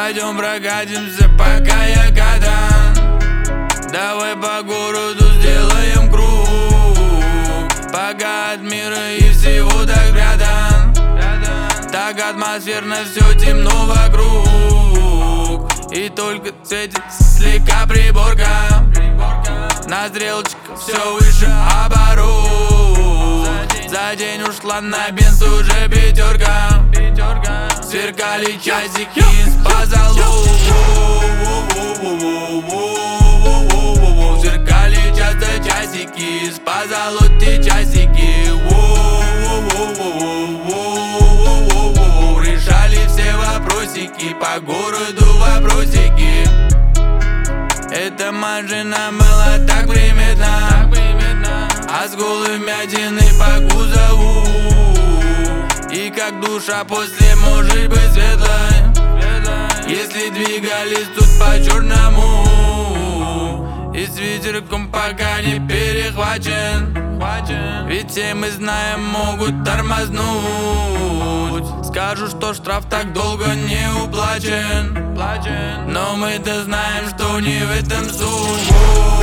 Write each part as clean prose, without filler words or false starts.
Пойдем прокатимся, пока я катан. Давай по городу сделаем круг, пока от мира и всего так рядом. Так атмосферно, все темно вокруг, и только светит слегка приборка. На стрелочках все выше оборот. За день ушла на бенз уже пятерка. Сверкали часики из позолот. Сверкали часто часики из позолот и часики. Решали все вопросики, по городу вопросики. Эта машина была так приметна, а с голой вмятиной по кузову. И как душа после может быть светлой, если двигались тут по черному. И с ветерком пока не перехвачен, ведь все мы знаем, могут тормознуть. Скажу, что штраф так долго не уплачен, но мы-то знаем, что не в этом суть.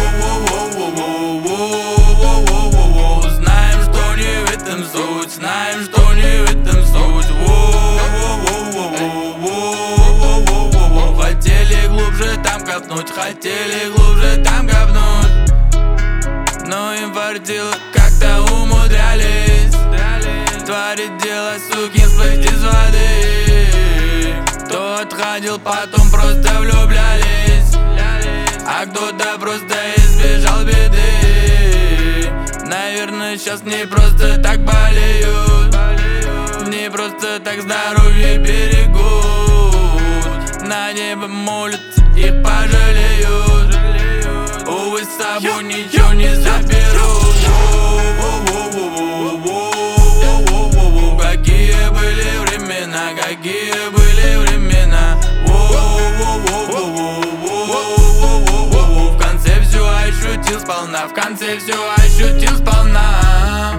Знаем, что не в этом суть, знаем, что не в этом суть. Хотели глубже там копнуть, хотели глубже там копнуть, но им фартило, как-то умудрялись творить дело, суки, всплыть из воды. Кто отходил, потом просто влюблялись, а кто-то просто избежал беды. Наверное, сейчас не просто так болеют, не просто так здоровье берегут. На небо молятся, их пожалеют, увы, с собой ничего не заберут. Какие были времена, какие были времена. В конце все ощутил сполна, в конце все ощутил сполна.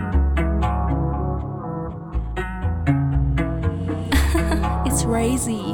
It's crazy.